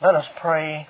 Let us pray.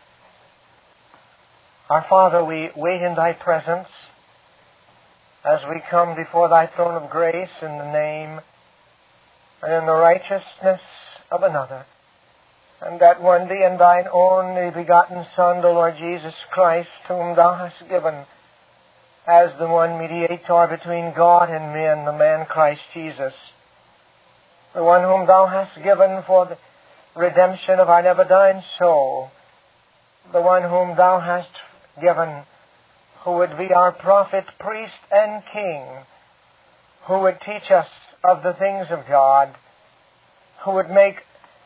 Our Father, we wait in Thy presence as we come before Thy throne of grace in the name and in the righteousness of another, and that one be in Thine only begotten Son, the Lord Jesus Christ, whom Thou hast given as the one mediator between God and men, the man Christ Jesus, the one whom Thou hast given for the redemption of our never-dying soul, the one whom Thou hast given, who would be our prophet, priest, and king, who would teach us of the things of God, who would make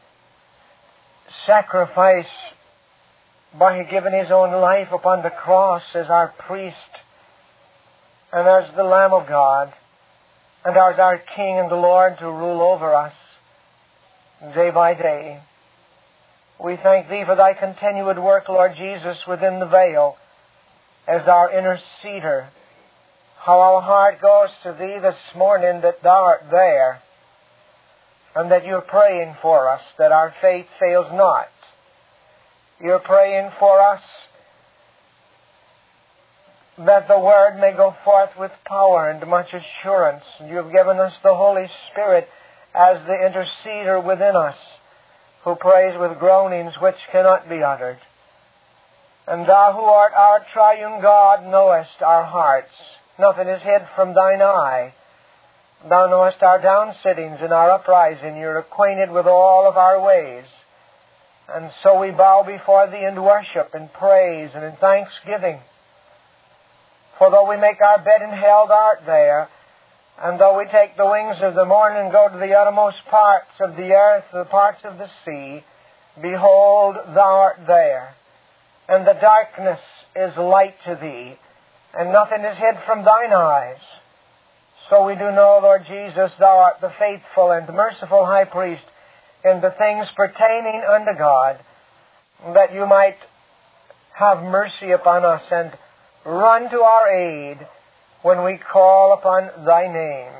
sacrifice by giving His own life upon the cross as our priest and as the Lamb of God and as our King and the Lord to rule over us day by day. We thank Thee for Thy continued work, Lord Jesus, within the veil as our interceder. How our heart goes to Thee this morning that Thou art there and that You're praying for us, that our faith fails not. You're praying for us that the Word may go forth with power and much assurance. You've given us the Holy Spirit as the interceder within us, who prays with groanings which cannot be uttered. And Thou who art our triune God knowest our hearts. Nothing is hid from Thine eye. Thou knowest our downsittings and our uprising. You're acquainted with all of our ways. And so we bow before Thee in worship and praise and in thanksgiving. For though we make our bed in hell, Thou art there. And though we take the wings of the morning and go to the uttermost parts of the earth, the parts of the sea, behold, Thou art there. And the darkness is light to Thee, and nothing is hid from Thine eyes. So we do know, Lord Jesus, Thou art the faithful and merciful high priest in the things pertaining unto God, that You might have mercy upon us and run to our aid when we call upon Thy name.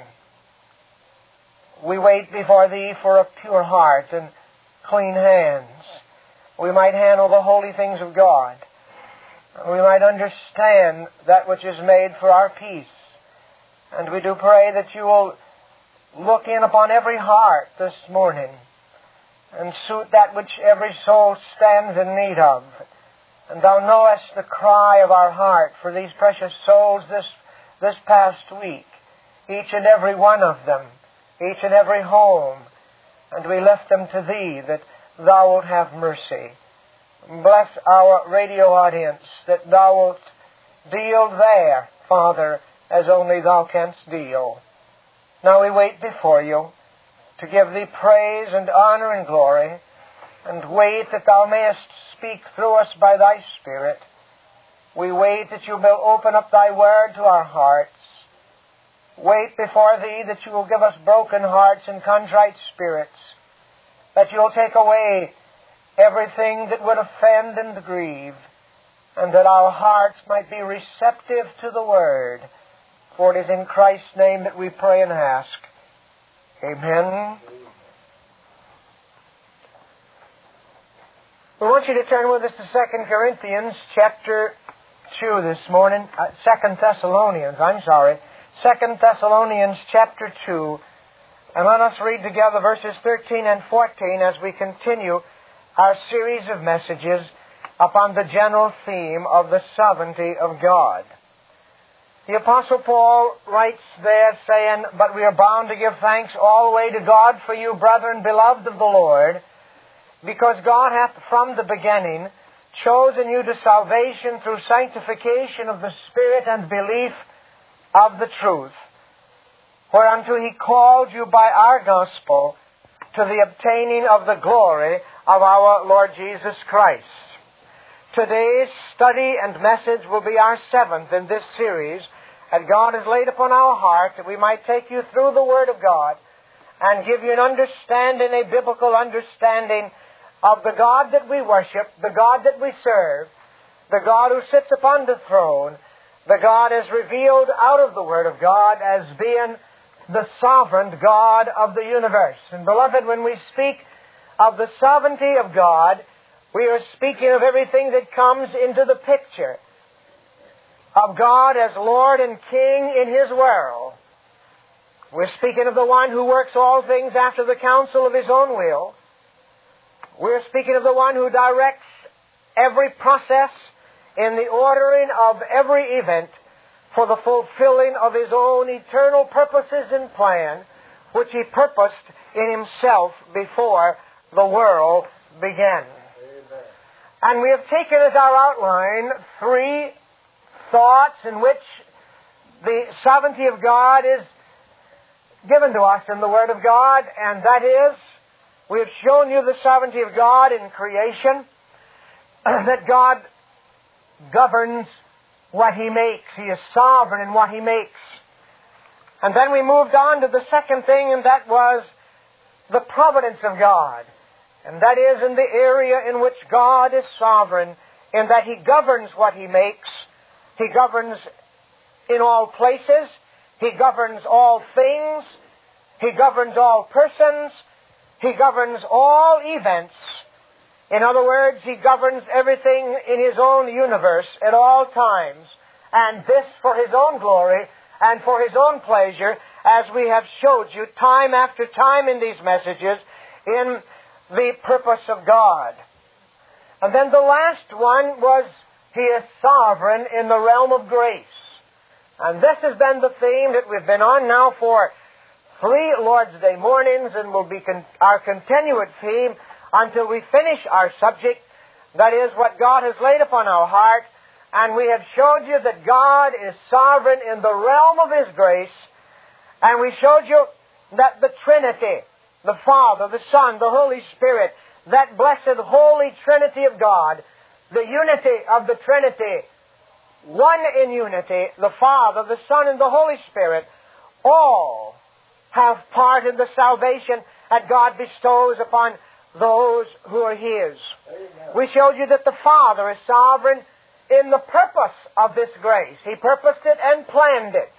We wait before Thee for a pure heart and clean hands. We might handle the holy things of God. We might understand that which is made for our peace. And we do pray that You will look in upon every heart this morning and suit that which every soul stands in need of. And Thou knowest the cry of our heart for these precious souls this past week, each and every one of them, each and every home, and we lift them to Thee that Thou wilt have mercy. Bless our radio audience, that Thou wilt deal there, Father, as only Thou canst deal. Now we wait before You to give Thee praise and honor and glory, and wait that Thou mayest speak through us by Thy Spirit. We wait that You will open up Thy Word to our hearts. Wait before Thee that You will give us broken hearts and contrite spirits, that You'll take away everything that would offend and grieve, and that our hearts might be receptive to the Word. For it is in Christ's name that we pray and ask. Amen. We want you to turn with us to 2 Corinthians chapter 2 this morning. 2 Thessalonians chapter 2. And let us read together verses 13 and 14 as we continue our series of messages upon the general theme of the sovereignty of God. The Apostle Paul writes there, saying, "But we are bound to give thanks always to God for you, brethren, beloved of the Lord, because God hath from the beginning chosen you to salvation through sanctification of the Spirit and belief of the truth, whereunto He called you by our gospel to the obtaining of the glory of our Lord Jesus Christ." Today's study and message will be our 7th in this series, that God has laid upon our heart that we might take you through the Word of God and give you an understanding, a biblical understanding of the God that we worship, the God that we serve, the God who sits upon the throne, the God as revealed out of the Word of God as being the sovereign God of the universe. And beloved, when we speak of the sovereignty of God, We are speaking of everything that comes into the picture of God as Lord and King in His world. We're speaking of the one who works all things after the counsel of His own will. We're speaking of the one who directs every process in the ordering of every event for the fulfilling of His own eternal purposes and plan, which He purposed in Himself before the world began. Amen. And we have taken as our outline three thoughts in which the sovereignty of God is given to us in the Word of God, and that is, we have shown you the sovereignty of God in creation, that God governs what He makes. He is sovereign in what He makes. And then we moved on to the second thing, and that was the providence of God. And that is in the area in which God is sovereign, in that He governs what He makes. He governs in all places. He governs all things. He governs all persons. He governs all events. In other words, He governs everything in His own universe at all times, and this for His own glory and for His own pleasure, as we have showed you time after time in these messages, in the purpose of God. And then the last one was He is sovereign in the realm of grace. And this has been the theme that we've been on now for 3 Lord's Day mornings, and will be our continued theme until we finish our subject, that is what God has laid upon our heart. And we have showed you that God is sovereign in the realm of His grace, and we showed you that the Trinity, the Father, the Son, the Holy Spirit, that blessed Holy Trinity of God, the unity of the Trinity, one in unity, the Father, the Son, and the Holy Spirit, all have part in the salvation that God bestows upon those who are His. Amen. We showed you that the Father is sovereign in the purpose of this grace. He purposed it and planned it.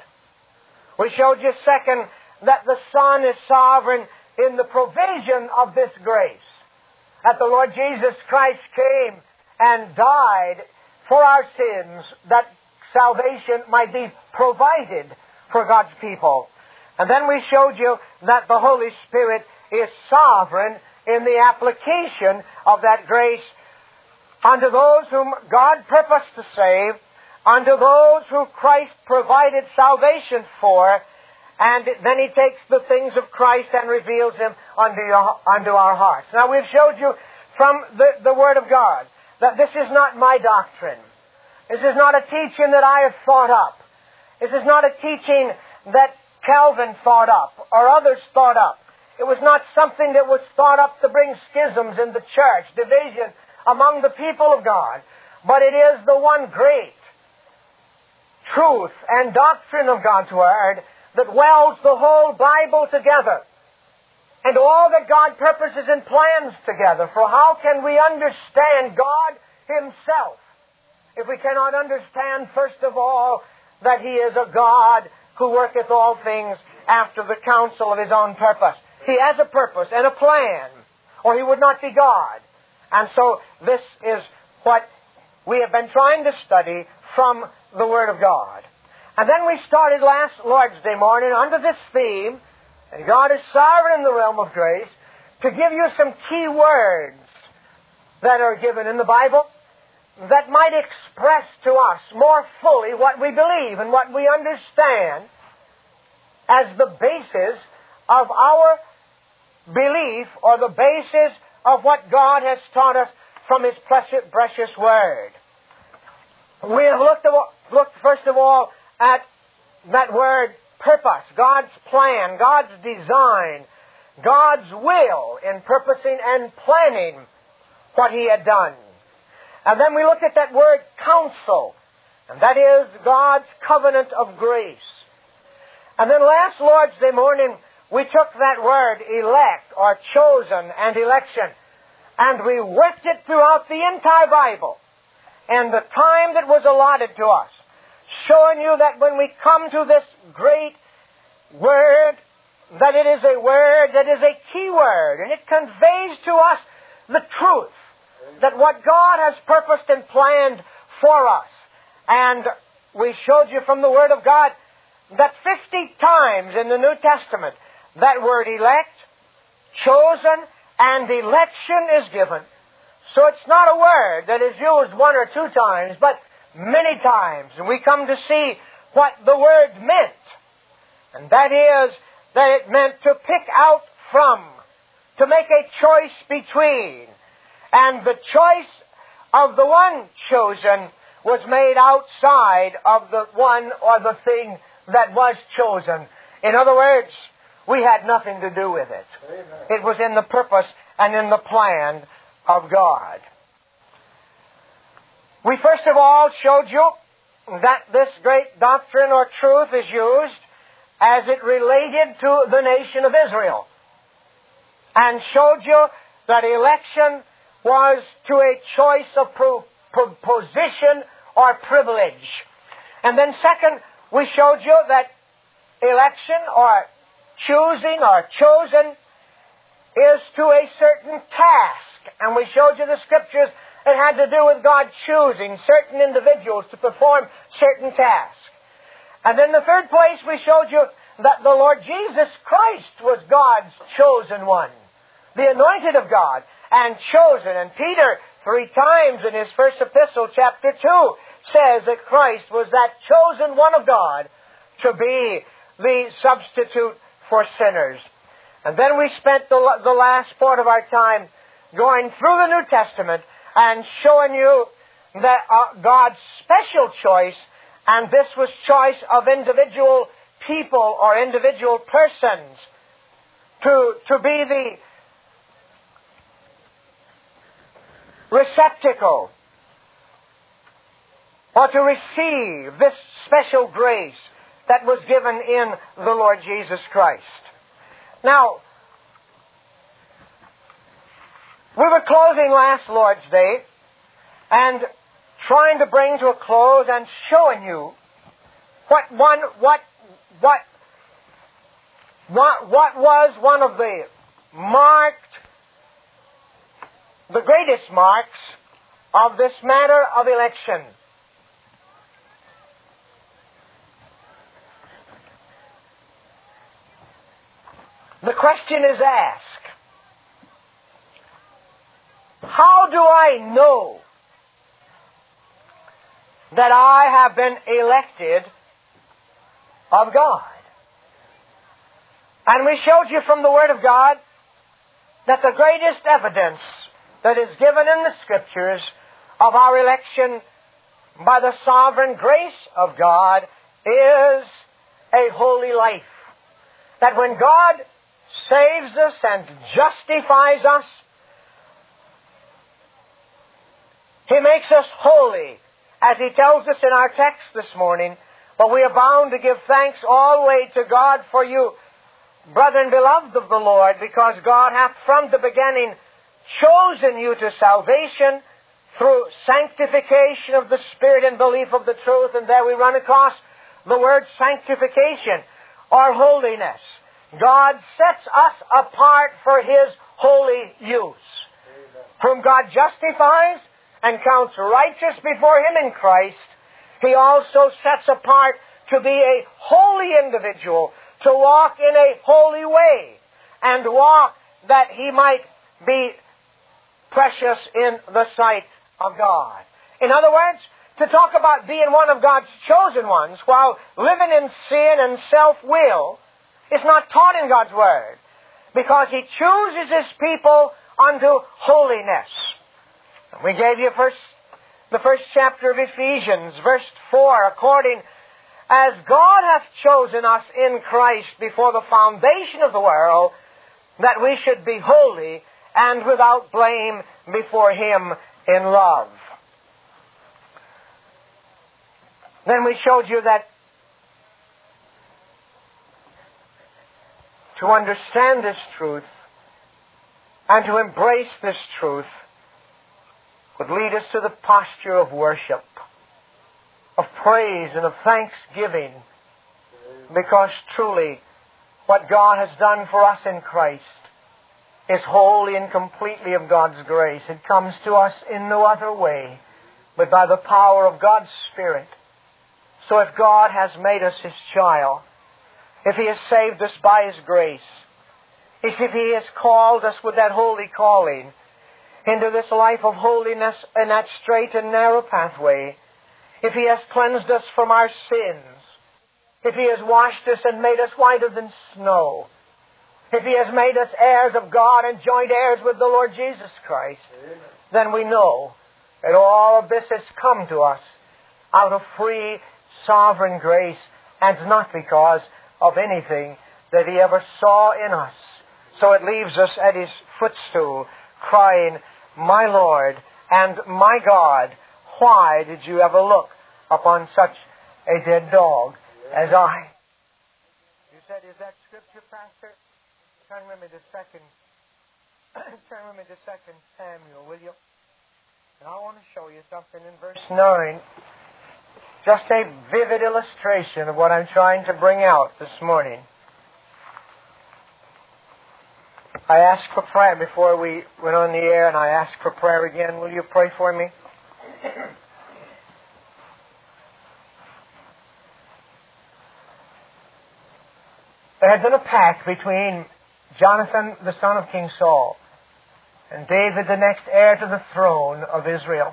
We showed you, second, that the Son is sovereign in the provision of this grace. That the Lord Jesus Christ came and died for our sins, that salvation might be provided for God's people. And then we showed you that the Holy Spirit is sovereign in the application of that grace unto those whom God purposed to save, unto those who Christ provided salvation for, and then He takes the things of Christ and reveals them unto our hearts. Now we've showed you from the Word of God that this is not my doctrine. This is not a teaching that I have thought up. This is not a teaching that Calvin thought up or others thought up. It was not something that was thought up to bring schisms in the church, division among the people of God. But it is the one great truth and doctrine of God's Word that welds the whole Bible together, and all that God purposes and plans together. For how can we understand God Himself if we cannot understand, first of all, that He is a God who worketh all things after the counsel of His own purpose? He has a purpose and a plan, or He would not be God. And so this is what we have been trying to study from the Word of God. And then we started last Lord's Day morning under this theme, and God is sovereign in the realm of grace, to give you some key words that are given in the Bible that might express to us more fully what we believe and what we understand as the basis of our belief, or the basis of what God has taught us from His precious Word. We have looked first of all at that word purpose, God's plan, God's design, God's will in purposing and planning what He had done. And then we looked at that word counsel, and that is God's covenant of grace. And then last Lord's Day morning, we took that word elect, or chosen, and election, and we worked it throughout the entire Bible and the time that was allotted to us, showing you that when we come to this great word, that it is a word that is a key word, and it conveys to us the truth that what God has purposed and planned for us. And we showed you from the Word of God that 50 times in the New Testament that word elect, chosen, and election is given. So it's not a word that is used one or two times, but many times. And we come to see what the word meant. And that is that it meant to pick out from, to make a choice between. And the choice of the one chosen was made outside of the one or the thing that was chosen. In other words, we had nothing to do with it. Amen. It was in the purpose and in the plan of God. We first of all showed you that this great doctrine or truth is used as it related to the nation of Israel, and showed you that election was to a choice of position or privilege. And then second, we showed you that election or choosing or chosen is to a certain task. And we showed you the Scriptures that had to do with God choosing certain individuals to perform certain tasks. And then the third place, we showed you that the Lord Jesus Christ was God's chosen one, the anointed of God, and chosen. And Peter, 3 times in his first epistle, chapter 2, says that Christ was that chosen one of God to be the substitute for sinners. And then we spent the last part of our time going through the New Testament and showing you that God's special choice, and this was choice of individual people or individual persons to be the receptacle or to receive this special grace that was given in the Lord Jesus Christ. Now, we were closing last Lord's Day and trying to bring to a close and showing you what was one of the greatest marks of this matter of election. The question is asked, how do I know that I have been elected of God? And we showed you from the Word of God that the greatest evidence that is given in the Scriptures of our election by the sovereign grace of God is a holy life. That when God saves us and justifies us, He makes us holy, as He tells us in our text this morning. But we are bound to give thanks always to God for you, brethren beloved of the Lord, because God hath from the beginning chosen you to salvation through sanctification of the Spirit and belief of the truth. And there we run across the word sanctification or holiness. God sets us apart for His holy use. Amen. Whom God justifies and counts righteous before Him in Christ, He also sets apart to be a holy individual, to walk in a holy way, and walk that he might be precious in the sight of God. In other words, to talk about being one of God's chosen ones while living in sin and self-will is not taught in God's Word, because He chooses His people unto holiness. We gave you the first chapter of Ephesians, verse 4, according as God hath chosen us in Christ before the foundation of the world, that we should be holy and without blame before Him in love. Then we showed you that to understand this truth and to embrace this truth would lead us to the posture of worship, of praise and of thanksgiving, because truly what God has done for us in Christ is wholly and completely of God's grace. It comes to us in no other way but by the power of God's Spirit. So if God has made us His child, if He has saved us by His grace, if He has called us with that holy calling into this life of holiness and that straight and narrow pathway, if He has cleansed us from our sins, if He has washed us and made us whiter than snow, if He has made us heirs of God and joint heirs with the Lord Jesus Christ, then we know that all of this has come to us out of free, sovereign grace, and not because of anything that He ever saw in us. So it leaves us at His footstool, crying, "My Lord and my God, why did you ever look upon such a dead dog as I?" You said, "Is that Scripture, Pastor?" Turn with me to 2 Samuel, will you? And I want to show you something in verse 9. Just a vivid illustration of what I'm trying to bring out this morning. I asked for prayer before we went on the air, and I asked for prayer again. Will you pray for me? There had been a pact between Jonathan, the son of King Saul, and David, the next heir to the throne of Israel.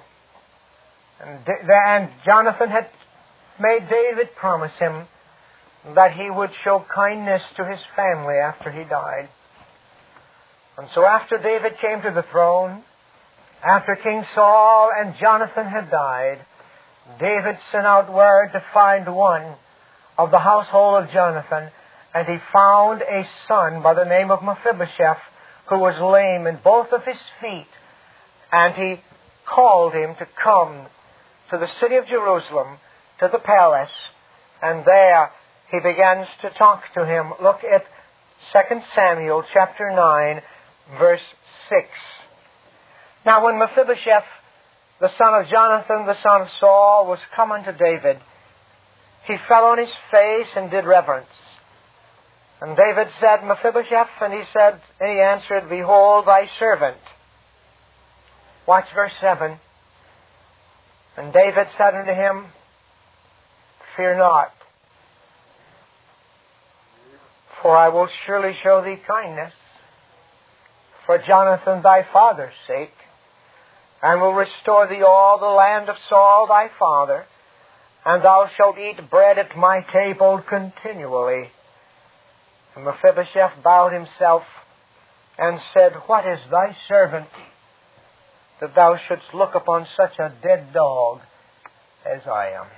And Jonathan had made David promise him that he would show kindness to his family after he died. And so after David came to the throne, after King Saul and Jonathan had died, David sent out word to find one of the household of Jonathan, and he found a son by the name of Mephibosheth, who was lame in both of his feet. And he called him to come to the city of Jerusalem, to the palace, and there he begins to talk to him. Look at 2 Samuel chapter 9, verse 6. Now when Mephibosheth, the son of Jonathan, the son of Saul, was come unto David, he fell on his face and did reverence. And David said, "Mephibosheth," and he answered, "Behold thy servant." Watch verse 7. And David said unto him, "Fear not, for I will surely show thee kindness for Jonathan thy father's sake, and will restore thee all the land of Saul thy father, and thou shalt eat bread at my table continually." And Mephibosheth bowed himself and said, "What is thy servant, that thou shouldst look upon such a dead dog as I am?"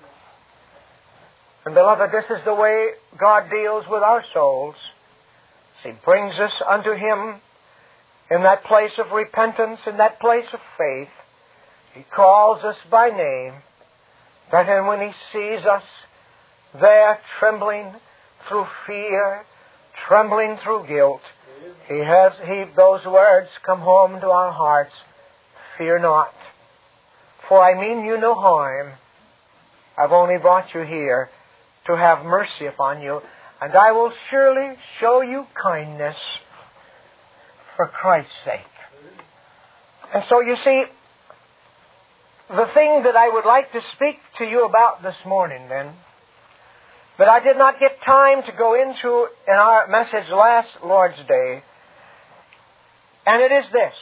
And beloved, this is the way God deals with our souls. He brings us unto Him in that place of repentance, in that place of faith. He calls us by name, that then when He sees us there trembling through fear, trembling through guilt, those words come home to our hearts. "Fear not, for I mean you no harm. I've only brought you here to have mercy upon you, and I will surely show you kindness for Christ's sake." And so you see, the thing that I would like to speak to you about this morning then, but I did not get time to go into in our message last Lord's Day, and it is this: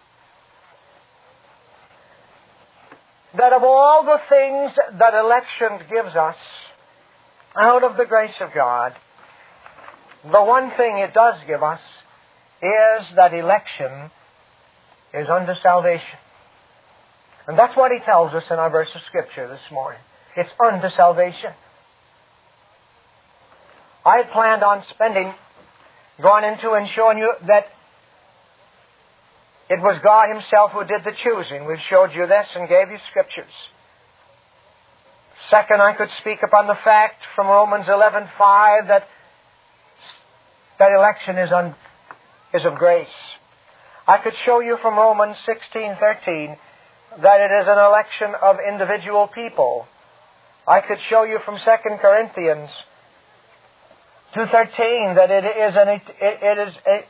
that of all the things that election gives us out of the grace of God, the one thing it does give us is that election is unto salvation. And that's what He tells us in our verse of Scripture this morning. It's unto salvation. I had planned on going into and showing you that it was God Himself who did the choosing. We've showed you this and gave you Scriptures. Second, I could speak upon the fact from Romans 11:5 that election is of grace. I could show you from Romans 16:13 that it is an election of individual people. I could show you from 2 Corinthians 2:13 that it is a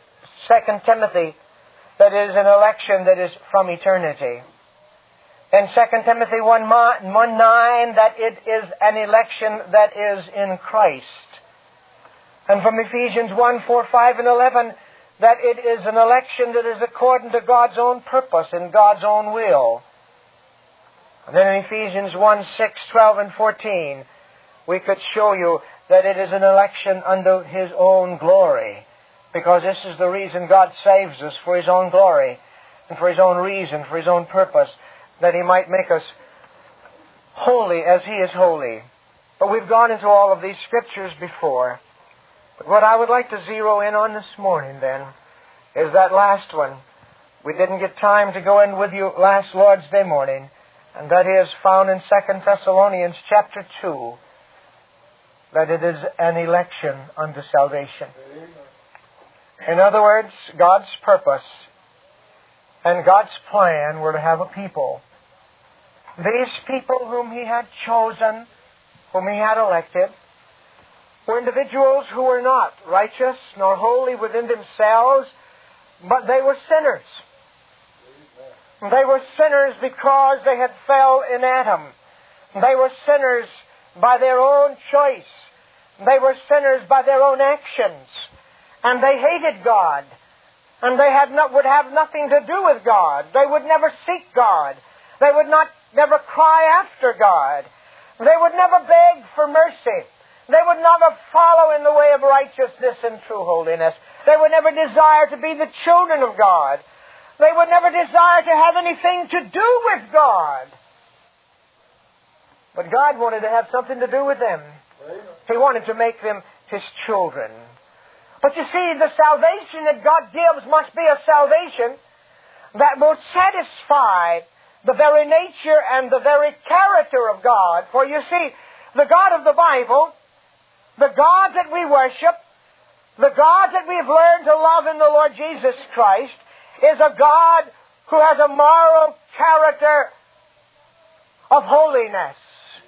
2 Timothy that is an election that is from eternity. In 2 Timothy 1:9, that it is an election that is in Christ. And from Ephesians 1:4, 5, and 11, that it is an election that is according to God's own purpose and God's own will. And then in Ephesians 1:6, 12, and 14, we could show you that it is an election unto His own glory. Because this is the reason God saves us, for His own glory, and for His own reason, for His own purpose, that He might make us holy as He is holy. But we've gone into all of these Scriptures before. But what I would like to zero in on this morning, then, is that last one. We didn't get time to go in with you last Lord's Day morning, and that is found in 2 Thessalonians chapter 2, that it is an election unto salvation. In other words, God's purpose and God's plan were to have a people. These people whom He had chosen, whom He had elected, were individuals who were not righteous nor holy within themselves, but they were sinners. They were sinners because they had fell in Adam. They were sinners by their own choice. They were sinners by their own actions. And they hated God. And they would have nothing to do with God. They would never seek God. They would never cry after God. They would never beg for mercy. They would never follow in the way of righteousness and true holiness. They would never desire to be the children of God. They would never desire to have anything to do with God. But God wanted to have something to do with them. He wanted to make them His children. But you see, the salvation that God gives must be a salvation that will satisfy the very nature and the very character of God. For you see, the God of the Bible, the God that we worship, the God that we've learned to love in the Lord Jesus Christ, is a God who has a moral character of holiness.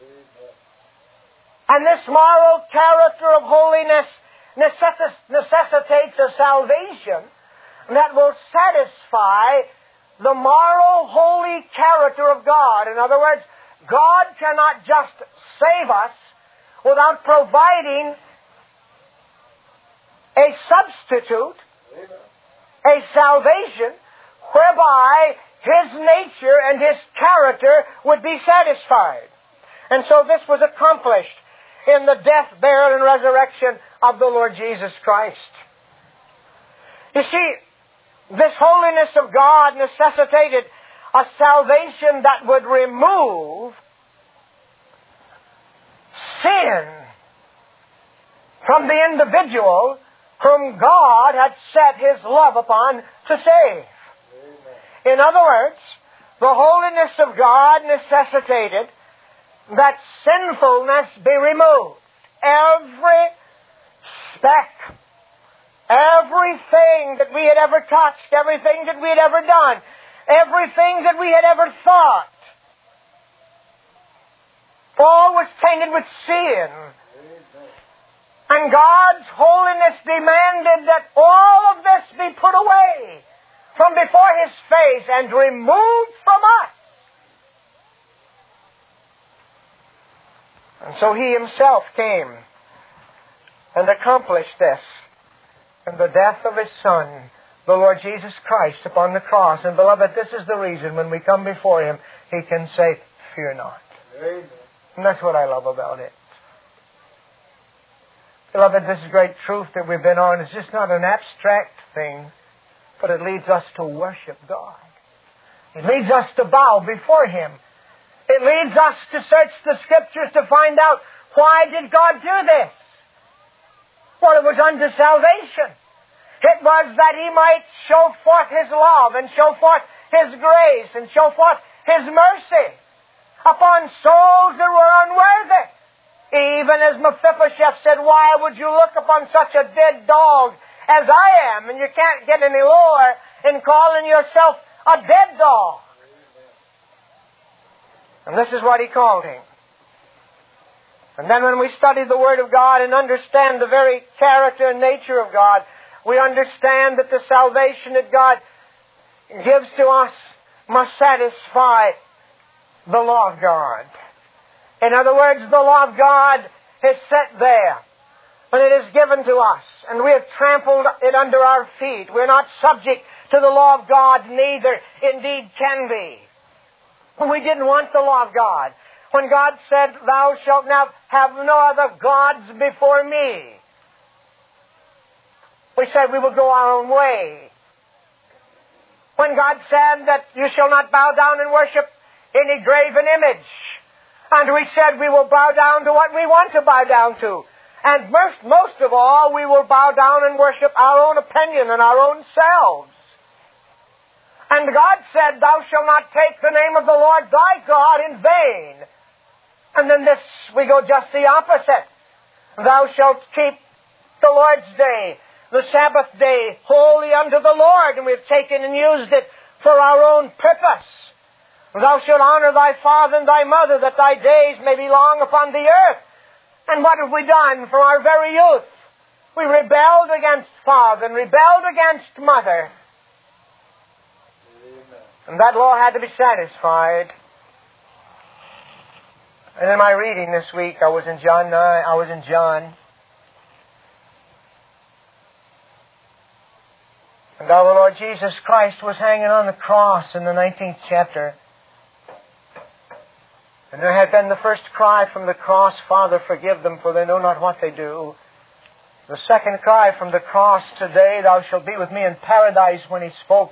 And this moral character of holiness necessitates a salvation that will satisfy the moral, holy character of God. In other words, God cannot just save us without providing a substitute, a salvation, whereby His nature and His character would be satisfied. And so this was accomplished in the death, burial, and resurrection of the Lord Jesus Christ. You see, this holiness of God necessitated a salvation that would remove sin from the individual whom God had set His love upon to save. Amen. In other words, the holiness of God necessitated that sinfulness be removed. Every speck, everything that we had ever touched, everything that we had ever done, everything that we had ever thought, all was tainted with sin. And God's holiness demanded that all of this be put away from before His face and removed from us. And so He Himself came and accomplished this in the death of His Son, the Lord Jesus Christ, upon the cross. And beloved, this is the reason when we come before Him, He can say, "Fear not." Amen. And that's what I love about it. Beloved, this great truth that we've been on is just not an abstract thing, but it leads us to worship God. It leads us to bow before Him. It leads us to search the Scriptures to find out, why did God do this? Well, it was unto salvation. It was that He might show forth His love and show forth His grace and show forth His mercy upon souls that were unworthy. Even as Mephibosheth said, "Why would you look upon such a dead dog as I am?" And you can't get any lower in calling yourself a dead dog. And this is what He called him. And then when we study the Word of God and understand the very character and nature of God, we understand that the salvation that God gives to us must satisfy the law of God. In other words, the law of God is set there, but it is given to us, and we have trampled it under our feet. We're not subject to the law of God, neither indeed can be. We didn't want the law of God. When God said, "Thou shalt now have no other gods before me," we said we will go our own way. When God said that you shall not bow down and worship any graven image, and we said we will bow down to what we want to bow down to. And most of all, we will bow down and worship our own opinion and our own selves. And God said, "Thou shalt not take the name of the Lord thy God in vain." And then we go just the opposite. "Thou shalt keep the Lord's day, the Sabbath day, holy unto the Lord." And we've taken and used it for our own purpose. "Thou shalt honor thy father and thy mother, that thy days may be long upon the earth." And what have we done from our very youth? We rebelled against father and rebelled against mother. Amen. And that law had to be satisfied. And in my reading this week, I was in John. And our Lord Jesus Christ was hanging on the cross in the 19th chapter. And there had been the first cry from the cross, "Father, forgive them, for they know not what they do." The second cry from the cross, "Today thou shalt be with me in paradise," when he spoke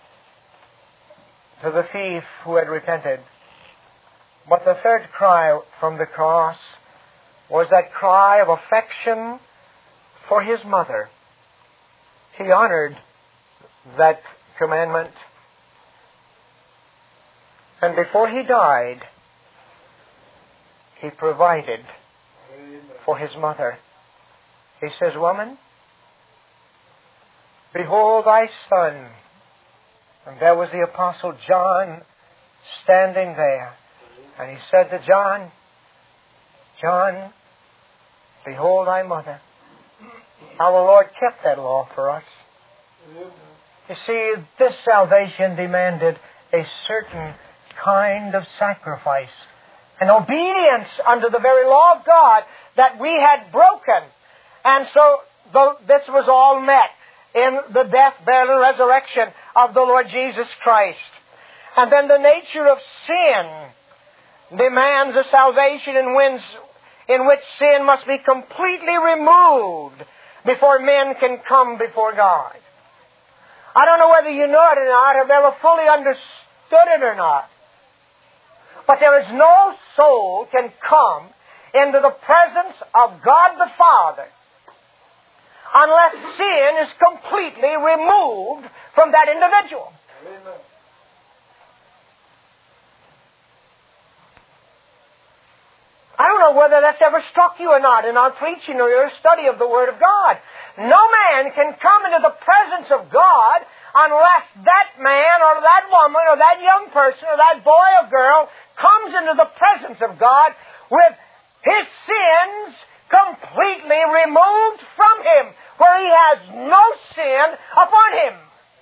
to the thief who had repented. But the third cry from the cross was that cry of affection for his mother. He honored that commandment. And before he died, he provided for his mother. He says, "Woman, behold thy son." And there was the Apostle John standing there. And he said to John, "John, behold thy mother." Our Lord kept that law for us. You see, this salvation demanded a certain kind of sacrifice, an obedience under the very law of God that we had broken. And so this was all met in the death, burial, and resurrection of the Lord Jesus Christ. And then the nature of sin demands a salvation in which sin must be completely removed before men can come before God. I don't know whether you know it or not, have ever fully understood it or not. But there is no soul can come into the presence of God the Father unless sin is completely removed from that individual. Amen. I don't know whether that's ever struck you or not in our preaching or your study of the Word of God. No man can come into the presence of God unless that man or that woman or that young person or that boy or girl comes into the presence of God with his sins completely removed from him, where he has no sin upon him.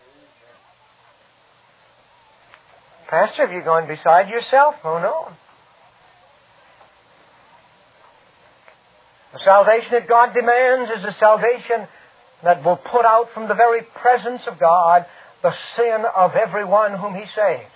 Pastor, have you gone beside yourself? Oh, no. The salvation that God demands is a salvation that will put out from the very presence of God the sin of everyone whom He saves.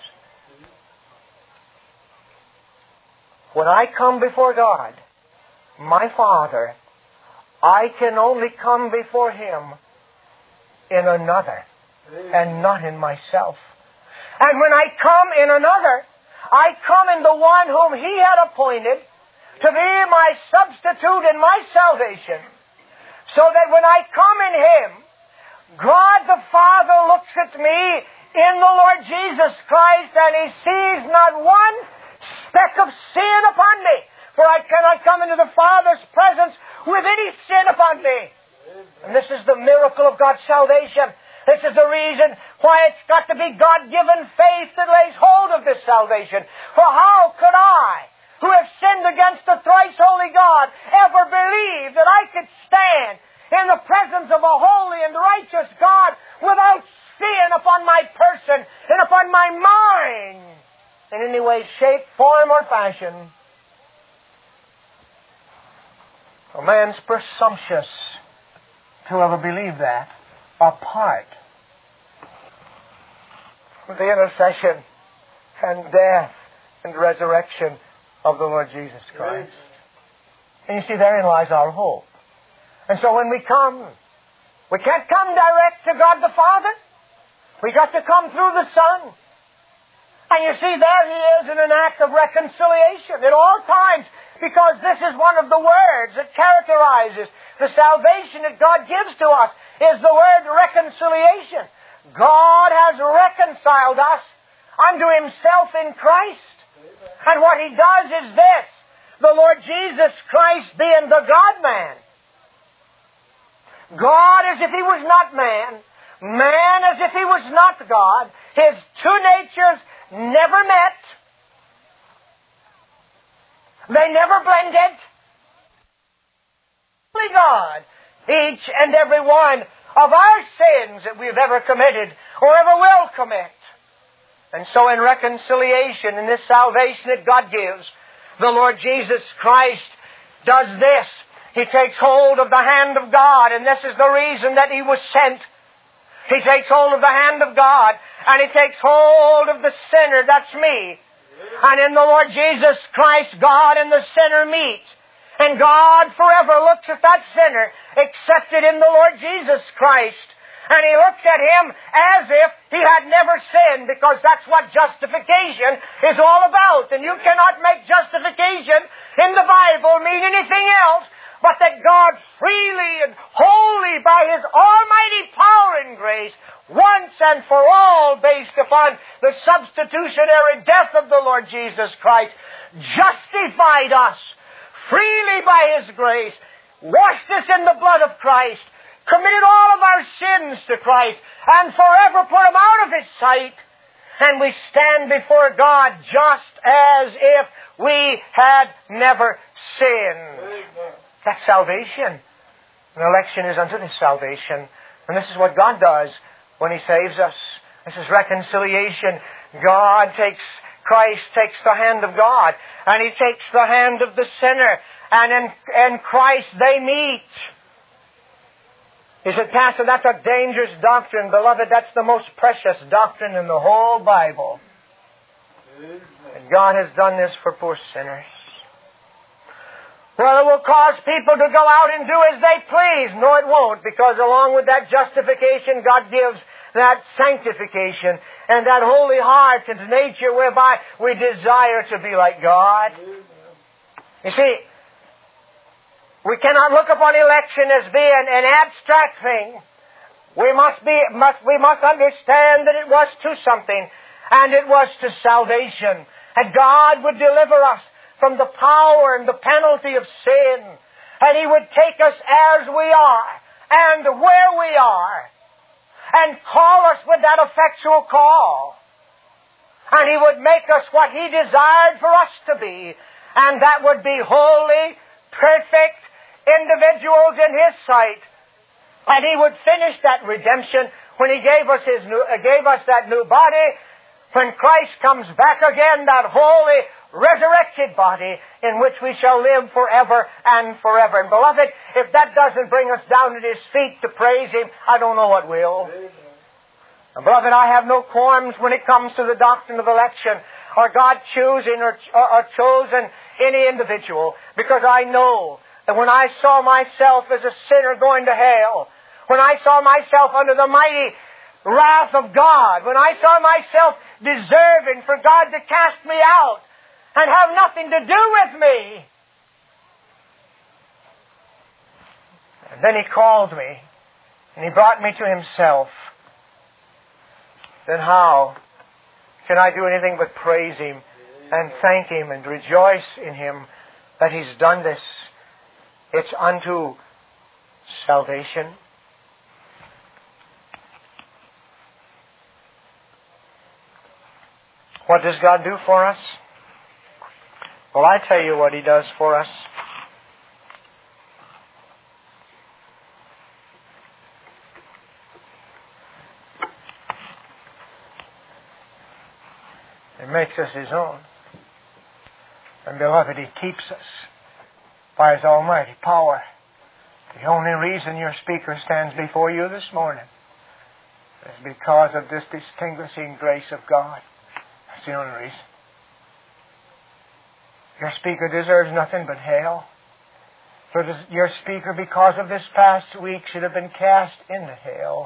When I come before God, my Father, I can only come before Him in another and not in myself. And when I come in another, I come in the one whom He had appointed to be my substitute and my salvation, so that when I come in Him, God the Father looks at me in the Lord Jesus Christ and He sees not one speck of sin upon me, for I cannot come into the Father's presence with any sin upon me. And this is the miracle of God's salvation. This is the reason why it's got to be God-given faith that lays hold of this salvation. For how could I, who have sinned against the thrice holy God, ever believe that I could stand in the presence of a holy and righteous God without sin upon my person and upon my mind in any way, shape, form, or fashion. A man's presumptuous to ever believe that, apart from the intercession and death and resurrection of the Lord Jesus Christ. And you see, therein lies our hope. And so when we come, we can't come direct to God the Father. We got to come through the Son. And you see, there He is in an act of reconciliation at all times, because this is one of the words that characterizes the salvation that God gives to us, is the word reconciliation. God has reconciled us unto Himself in Christ. And what He does is this: the Lord Jesus Christ being the God-man, God as if He was not man, man as if He was not God, His two natures never met. They never blended. Only God, each and every one of our sins that we've ever committed or ever will commit. And so in reconciliation, in this salvation that God gives, the Lord Jesus Christ does this. He takes hold of the hand of God, and this is the reason that He was sent. He takes hold of the hand of God, and He takes hold of the sinner, that's me. And in the Lord Jesus Christ, God and the sinner meet. And God forever looks at that sinner, accepted in the Lord Jesus Christ. And He looks at him as if he had never sinned, because that's what justification is all about. And you cannot make justification in the Bible mean anything else but that God freely and wholly by His almighty power and grace, once and for all, based upon the substitutionary death of the Lord Jesus Christ, justified us freely by His grace, washed us in the blood of Christ, committed all of our sins to Christ, and forever put them out of His sight. And we stand before God just as if we had never sinned. Amen. That's salvation. And election is unto this salvation. And this is what God does when He saves us. This is reconciliation. Christ takes the hand of God, and He takes the hand of the sinner, and in Christ they meet. He said, Pastor, that's a dangerous doctrine. Beloved, that's the most precious doctrine in the whole Bible. And God has done this for poor sinners. Well, it will cause people to go out and do as they please. No, it won't, because along with that justification, God gives that sanctification and that holy heart and nature whereby we desire to be like God. You see, we cannot look upon election as being an abstract thing. We must understand that it was to something, and it was to salvation. And God would deliver us from the power and the penalty of sin. And He would take us as we are and where we are and call us with that effectual call. And He would make us what He desired for us to be, and that would be holy, perfect individuals in His sight. And He would finish that redemption when He gave us that new body. When Christ comes back again, that holy, resurrected body in which we shall live forever and forever. And beloved, if that doesn't bring us down at His feet to praise Him, I don't know what will. And beloved, I have no qualms when it comes to the doctrine of election, or God choosing or chosen any individual, because I know that when I saw myself as a sinner going to hell, when I saw myself under the mighty wrath of God, when I saw myself deserving for God to cast me out and have nothing to do with me, and then He called me and He brought me to Himself, then how can I do anything but praise Him and thank Him and rejoice in Him that He's done this? It's unto salvation. What does God do for us? Well, I tell you what He does for us. He makes us His own. And beloved, He keeps us by His almighty power. The only reason your speaker stands before you this morning is because of this distinguishing grace of God. That's the only reason. Your speaker deserves nothing but hell. For your speaker, because of this past week, should have been cast into hell.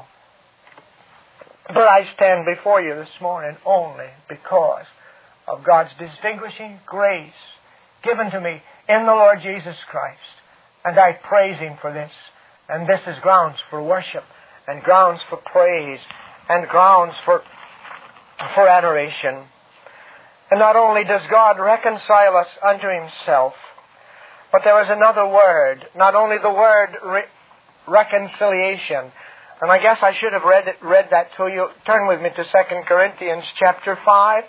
But I stand before you this morning only because of God's distinguishing grace given to me in the Lord Jesus Christ. And I praise Him for this. And this is grounds for worship, and grounds for praise, and grounds for adoration. And not only does God reconcile us unto Himself, but there is another word, not only the word reconciliation. And I guess I should have read that to you. Turn with me to 2 Corinthians chapter 5.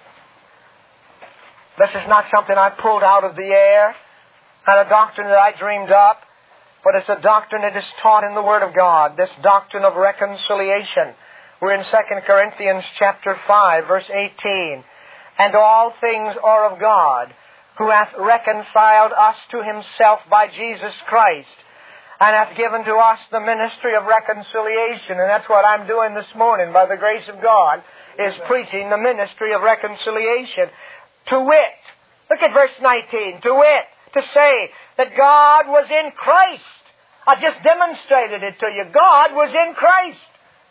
This is not something I pulled out of the air, not a doctrine that I dreamed up, but it's a doctrine that is taught in the Word of God, this doctrine of reconciliation. We're in 2 Corinthians chapter 5, verse 18. And all things are of God, who hath reconciled us to Himself by Jesus Christ, and hath given to us the ministry of reconciliation. And that's what I'm doing this morning, by the grace of God, is preaching the ministry of reconciliation. To wit, look at verse 19, to wit, to say that God was in Christ. I just demonstrated it to you. God was in Christ.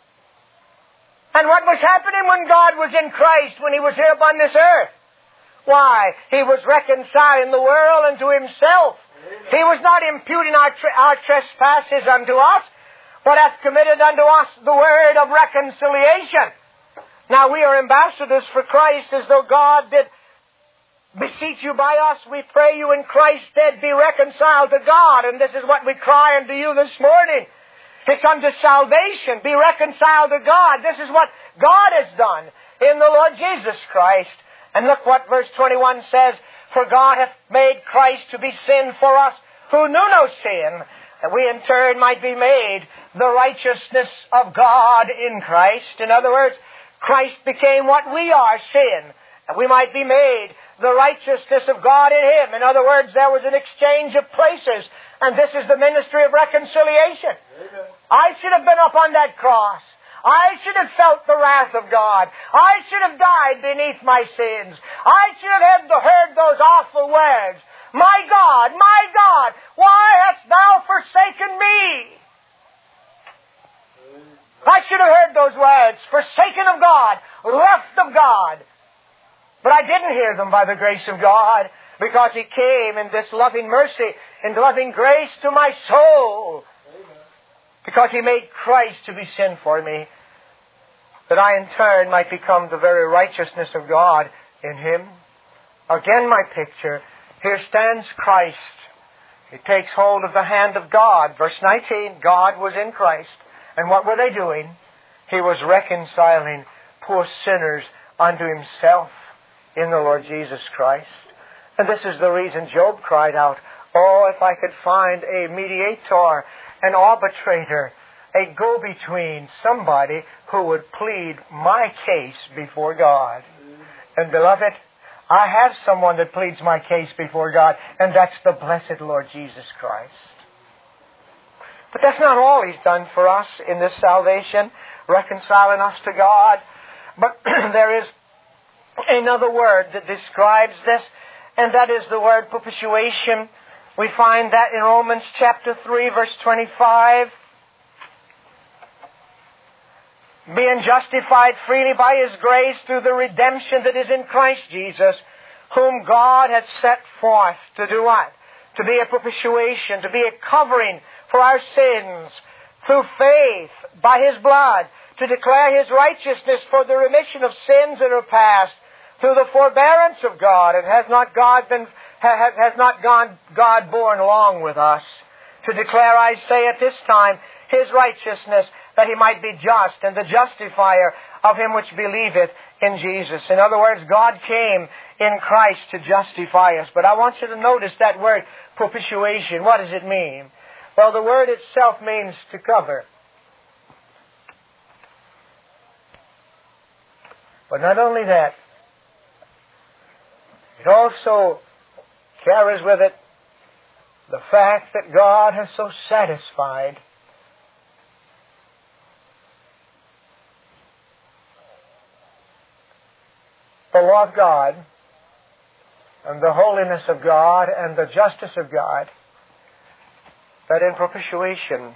And what was happening when God was in Christ, when He was here upon this earth? Why, He was reconciling the world unto Himself. He was not imputing our trespasses unto us, but hath committed unto us the word of reconciliation. Now we are ambassadors for Christ, as though God did beseech you by us. We pray you in Christ's stead be reconciled to God. And this is what we cry unto you this morning. It's unto salvation. Be reconciled to God. This is what God has done in the Lord Jesus Christ. And look what verse 21 says. For God hath made Christ to be sin for us, who knew no sin, that we in turn might be made the righteousness of God in Christ. In other words, Christ became what we are, sin, that we might be made the righteousness of God in Him. In other words, there was an exchange of places, and this is the ministry of reconciliation. Amen. I should have been up on that cross. I should have felt the wrath of God. I should have died beneath my sins. I should have heard those awful words. My God, why hast thou forsaken me? I should have heard those words, forsaken of God, left of God. But I didn't hear them by the grace of God, because He came in this loving mercy and loving grace to my soul. Because He made Christ to be sin for me, that I in turn might become the very righteousness of God in Him. Again my picture. Here stands Christ. He takes hold of the hand of God. Verse 19, God was in Christ. And what were they doing? He was reconciling poor sinners unto Himself in the Lord Jesus Christ. And this is the reason Job cried out, oh, if I could find a mediator, an arbitrator, a go-between, somebody who would plead my case before God. And beloved, I have someone that pleads my case before God, and that's the blessed Lord Jesus Christ. But that's not all He's done for us in this salvation, reconciling us to God. But there is another word that describes this, and that is the word propitiation. We find that in Romans chapter 3, verse 25. Being justified freely by His grace through the redemption that is in Christ Jesus, whom God hath set forth to do what? To be a propitiation, to be a covering for our sins, through faith by His blood, to declare His righteousness for the remission of sins that are past, through the forbearance of God. And has not God borne long with us, to declare, I say at this time, His righteousness, that He might be just and the justifier of him which believeth in Jesus. In other words, God came in Christ to justify us. But I want you to notice that word propitiation. What does it mean? Well, the word itself means to cover. But not only that, It also carries with it the fact that God has so satisfied the law of God and the holiness of God and the justice of God that in propitiation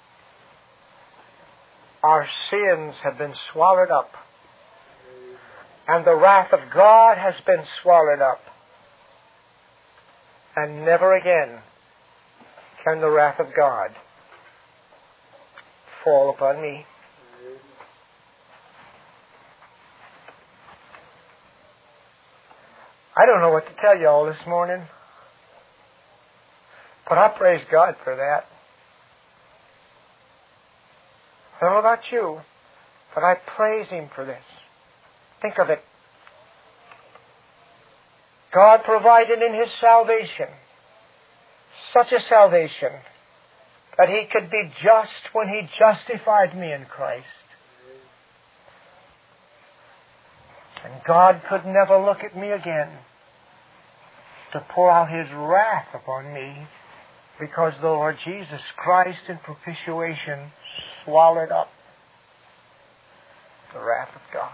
our sins have been swallowed up and the wrath of God has been swallowed up, and never again can the wrath of God fall upon me. I don't know what to tell you all this morning, but I praise God for that. I don't know about you, but I praise Him for this. Think of it. God provided in His salvation such a salvation that He could be just when He justified me in Christ. And God could never look at me again to pour out His wrath upon me, because the Lord Jesus Christ in propitiation swallowed up the wrath of God.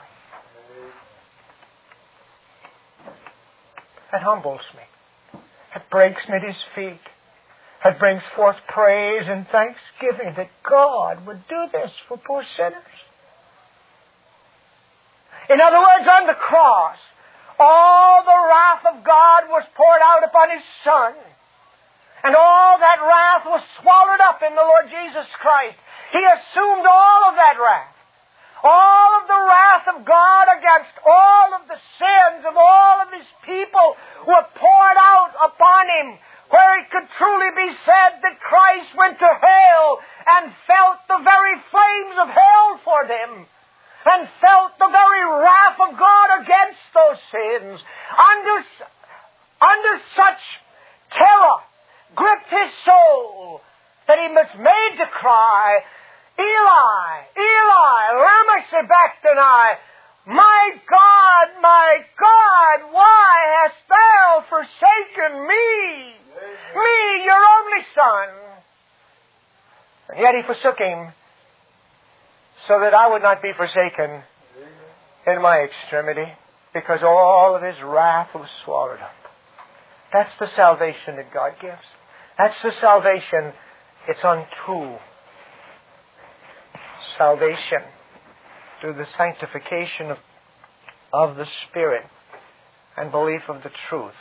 That humbles me. It breaks me at His feet. It brings forth praise and thanksgiving that God would do this for poor sinners. In other words, on the cross, all the wrath of God was poured out upon His Son. And all that wrath was swallowed up in the Lord Jesus Christ. He assumed all of that wrath. All of the wrath of God against all of the sins of all of His people were poured out upon Him, where it could truly be said that Christ went to hell and felt the very flames of hell for them, and felt the very wrath of God against those sins. Under such terror gripped His soul that He was made to cry, Eli, Eli, lama sabachthani, my God, why hast thou forsaken me? Me, your only Son. And yet He forsook Him so that I would not be forsaken in my extremity, because all of His wrath was swallowed up. That's the salvation that God gives. That's the salvation. It's unto salvation through the sanctification of the Spirit and belief of the truth.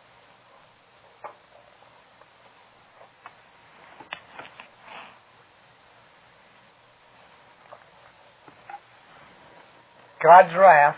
God's wrath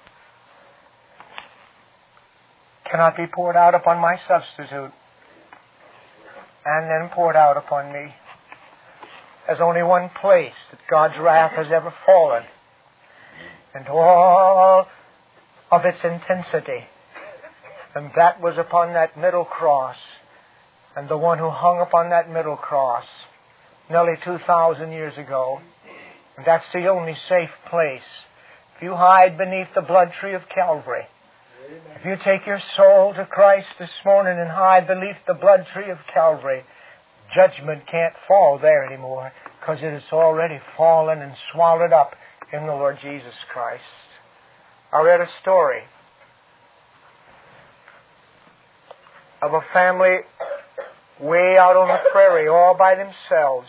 cannot be poured out upon my substitute and then poured out upon me. There's only one place that God's wrath has ever fallen into all of its intensity, and that was upon that middle cross, and the one who hung upon that middle cross nearly 2,000 years ago. And that's the only safe place. If you hide beneath the blood tree of Calvary, if you take your soul to Christ this morning and hide beneath the blood tree of Calvary, judgment can't fall there anymore, because it has already fallen and swallowed up in the Lord Jesus Christ. I read a story of a family way out on the prairie all by themselves.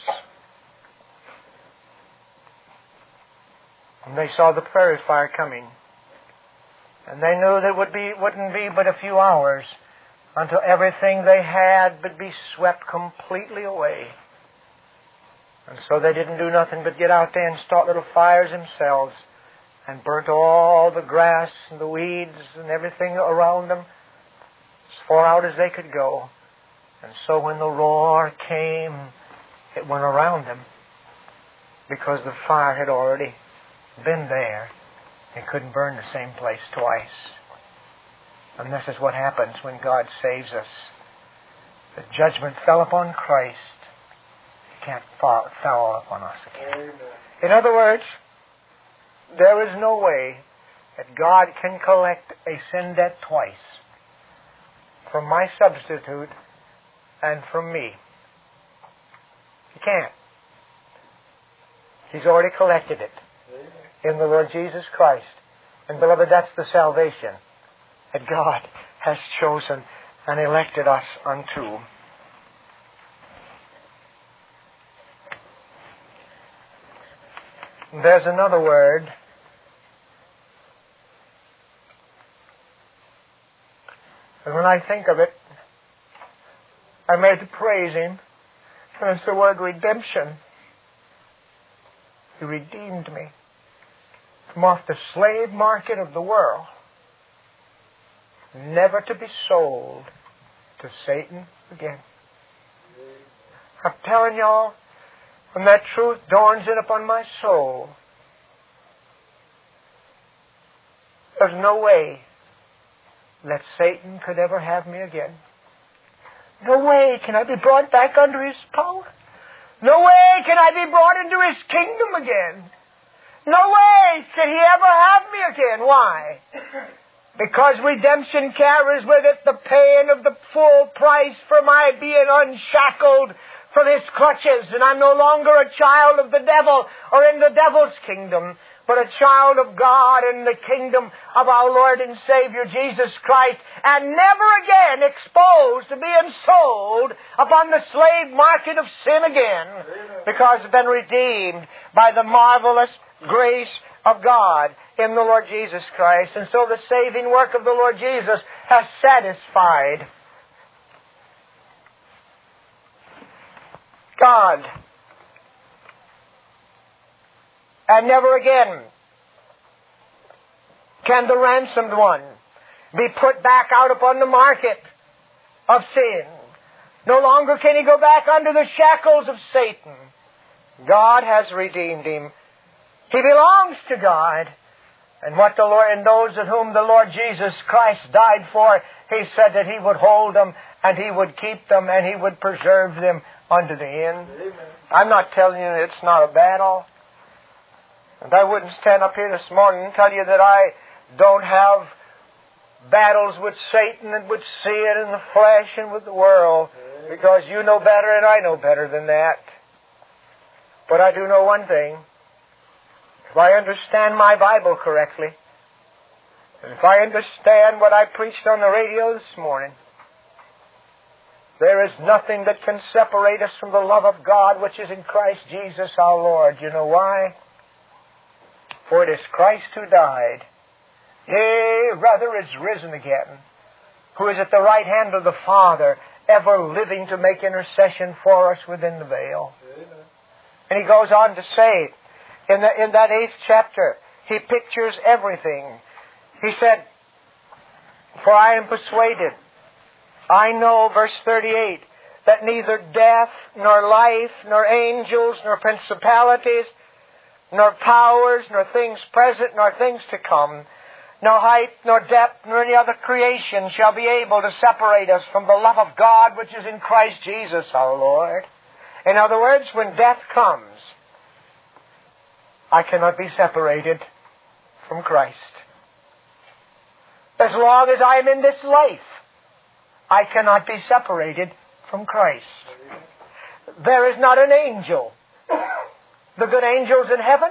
And they saw the prairie fire coming. And they knew that it wouldn't be but a few hours until everything they had would be swept completely away. And so they didn't do nothing but get out there and start little fires themselves, and burnt all the grass and the weeds and everything around them as far out as they could go. And so when the roar came, it went around them, because the fire had already been there. It couldn't burn the same place twice. And this is what happens when God saves us. The judgment fell upon Christ. It can't fall upon us again. Amen. In other words, there is no way that God can collect a sin debt twice. from my substitute and from me. He can't. He's already collected it in the Lord Jesus Christ. And beloved, that's the salvation that God has chosen and elected us unto. There's another word. And when I think of it, I made to praise Him. And it's the word redemption. He redeemed me from off the slave market of the world, never to be sold to Satan again. I'm telling y'all, when that truth dawns in upon my soul, there's no way that Satan could ever have me again. No way can I be brought back under his power. No way can I be brought into his kingdom again. No way can he ever have me again. Why? Because redemption carries with it the paying of the full price for my being unshackled from his clutches, and I'm no longer a child of the devil or in the devil's kingdom, but a child of God in the kingdom of our Lord and Savior Jesus Christ, and never again exposed to being sold upon the slave market of sin again, because I've been redeemed by the marvelous grace of God in the Lord Jesus Christ. And so the saving work of the Lord Jesus has satisfied God. And never again can the ransomed one be put back out upon the market of sin. No longer can he go back under the shackles of Satan. God has redeemed him. He belongs to God. And what the Lord, and those of whom the Lord Jesus Christ died for, He said that He would hold them and He would keep them and He would preserve them unto the end. Amen. I'm not telling you it's not a battle. And I wouldn't stand up here this morning and tell you that I don't have battles with Satan and with sin and the flesh and with the world, because you know better and I know better than that. But I do know one thing. If I understand my Bible correctly, and if I understand what I preached on the radio this morning, there is nothing that can separate us from the love of God which is in Christ Jesus our Lord. You know why? For it is Christ who died, yea, rather is risen again, who is at the right hand of the Father, ever living to make intercession for us within the veil. Amen. And he goes on to say, in that 8th chapter, he pictures everything. He said, for I am persuaded, I know, verse 38, that neither death, nor life, nor angels, nor principalities, nor powers, nor things present, nor things to come, nor height, nor depth, nor any other creation shall be able to separate us from the love of God which is in Christ Jesus our Lord. In other words, when death comes, I cannot be separated from Christ. As long as I am in this life, I cannot be separated from Christ. There is not an angel, the good angels in heaven,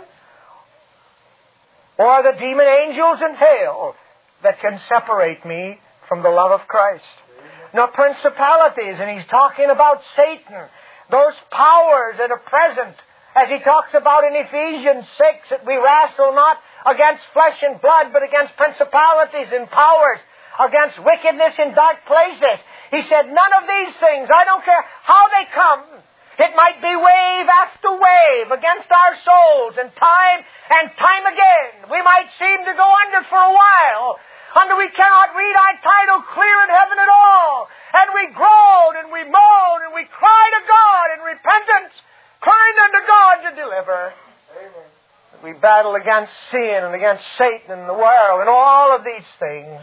or the demon angels in hell, that can separate me from the love of Christ. Nor principalities, and he's talking about Satan, those powers that are present, as he talks about in Ephesians 6, that we wrestle not against flesh and blood, but against principalities and powers, against wickedness in dark places. He said, none of these things, I don't care how they come, it might be wave after wave against our souls, and time again, we might seem to go under for a while, under we cannot read our title clear in heaven at all, and we groan and we moan and we cry to God in repentance, crying unto God to deliver. Amen. We battle against sin and against Satan and the world and all of these things.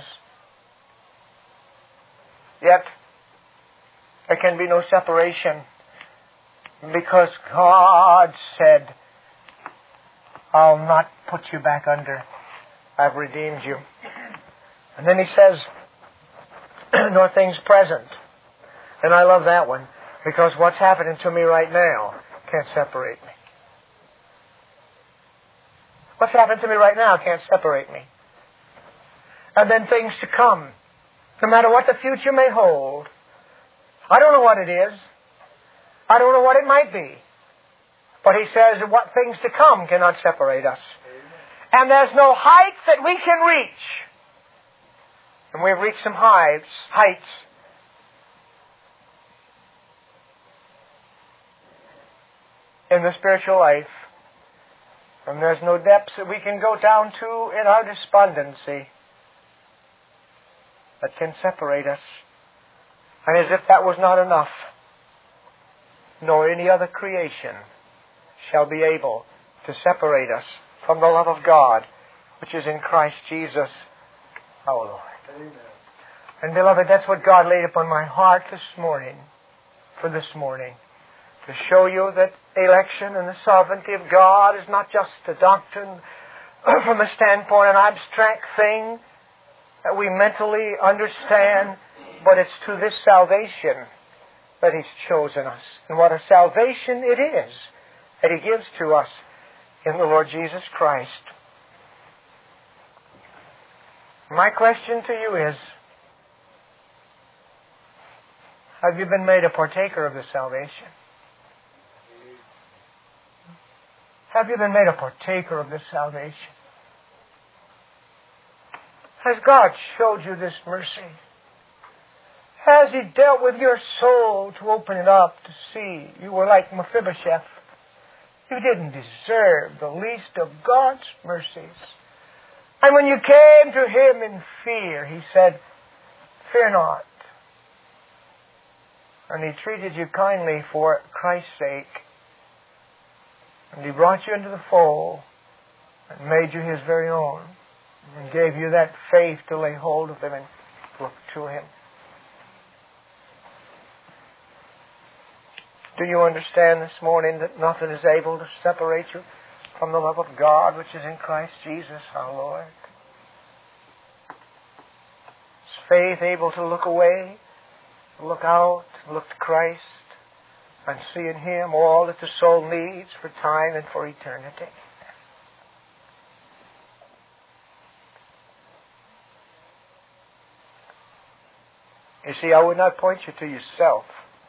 Yet, there can be no separation, because God said, I'll not put you back under. I've redeemed you. And then he says, nor things present. And I love that one, because what's happening to me right now can't separate me. What's happening to me right now can't separate me. And then things to come, no matter what the future may hold. I don't know what it is. I don't know what it might be. But He says that what things to come cannot separate us. And there's no height that we can reach. And we've reached some heights in the spiritual life. And there's no depths that we can go down to in our despondency that can separate us. And as if that was not enough, nor any other creation shall be able to separate us from the love of God, which is in Christ Jesus our Lord. Amen. And beloved, that's what God laid upon my heart this morning, to show you that election and the sovereignty of God is not just a doctrine from a standpoint, an abstract thing that we mentally understand, but it's to this salvation that He's chosen us. And what a salvation it is that He gives to us in the Lord Jesus Christ. My question to you is, have you been made a partaker of this salvation? Have you been made a partaker of this salvation? Has God showed you this mercy? Has He dealt with your soul to open it up to see you were like Mephibosheth? You didn't deserve the least of God's mercies. And when you came to Him in fear, He said, "Fear not." And He treated you kindly for Christ's sake. And He brought you into the fold and made you His very own, and gave you that faith to lay hold of Him and look to Him. Do you understand this morning that nothing is able to separate you from the love of God which is in Christ Jesus our Lord? Is faith able to look away, look out, look to Christ, and see in Him all that the soul needs for time and for eternity? You see, I would not point you to yourself.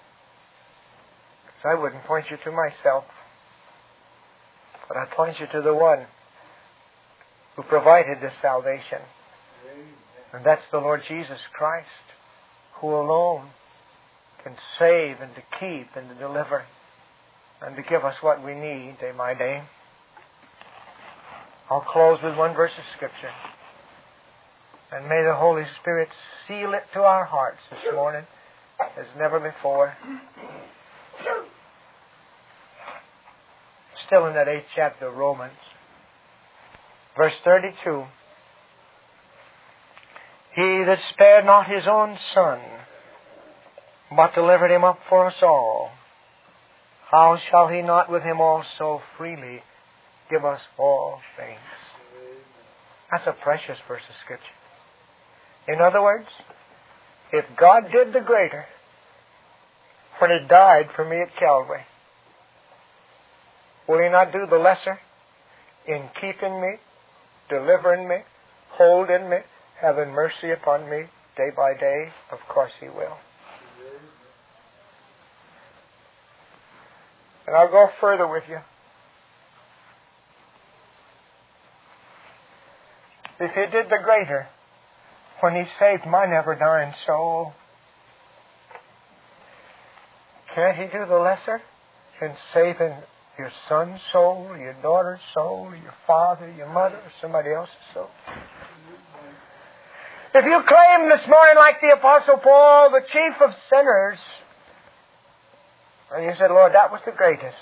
I wouldn't point you to myself. But I point you to the one who provided this salvation. And that's the Lord Jesus Christ, who alone can save and to keep and to deliver and to give us what we need day by day. I'll close with one verse of Scripture. And may the Holy Spirit seal it to our hearts this morning as never before. Still in that 8th chapter of Romans, verse 32. He that spared not His own Son, but delivered Him up for us all, how shall He not with Him also freely give us all things? That's a precious verse of Scripture. In other words, if God did the greater when He died for me at Calvary, will He not do the lesser in keeping me, delivering me, holding me, having mercy upon me day by day? Of course He will. And I'll go further with you. If He did the greater when He saved my never-dying soul, can't He do the lesser in saving your son's soul, your daughter's soul, your father, your mother, or somebody else's soul? If you claim this morning, like the Apostle Paul, the chief of sinners, and you said, "Lord, that was the greatest,"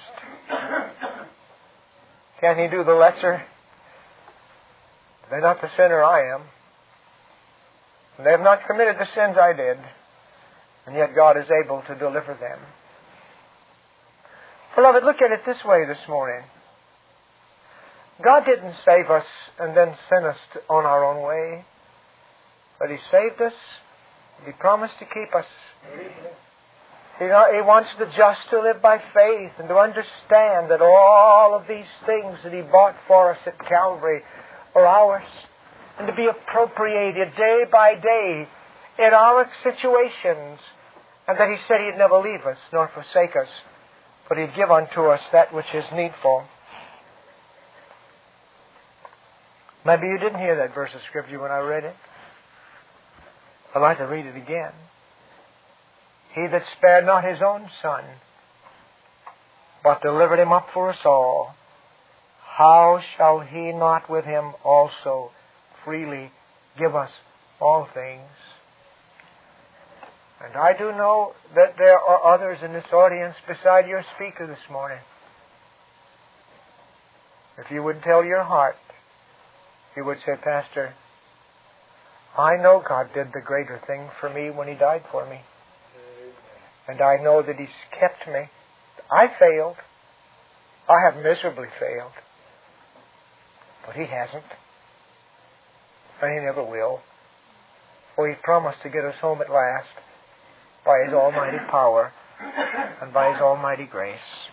can He do the lesser? They're not the sinner I am. They have not committed the sins I did, and yet God is able to deliver them. Beloved, look at it this way this morning. God didn't save us and then send us on our own way, but He saved us He promised to keep us. He wants the just to live by faith and to understand that all of these things that He bought for us at Calvary are ours, and to be appropriated day by day in our situations, and that He said He'd never leave us nor forsake us, but He'd give unto us that which is needful. Maybe you didn't hear that verse of Scripture when I read it. I'd like to read it again. He that spared not His own Son, but delivered Him up for us all, how shall He not with Him also freely give us all things? And I do know that there are others in this audience beside your speaker this morning. If you would tell your heart, you would say, Pastor, I know God did the greater thing for me when He died for me. And I know that He's kept me. I failed. I have miserably failed. But He hasn't. And He never will. For He promised to get us home at last by His almighty power and by His almighty grace.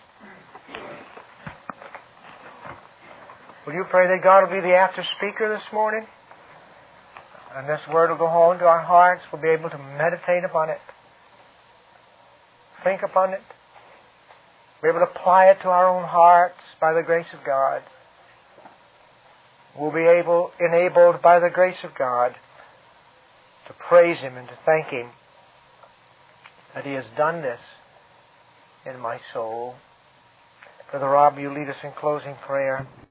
Will you pray that God will be the after speaker this morning? And this word will go home to our hearts. We'll be able to meditate upon it. Think upon it. Be able to apply it to our own hearts by the grace of God. We'll be enabled by the grace of God to praise Him and to thank Him that He has done this in my soul. Brother Rob, you lead us in closing prayer.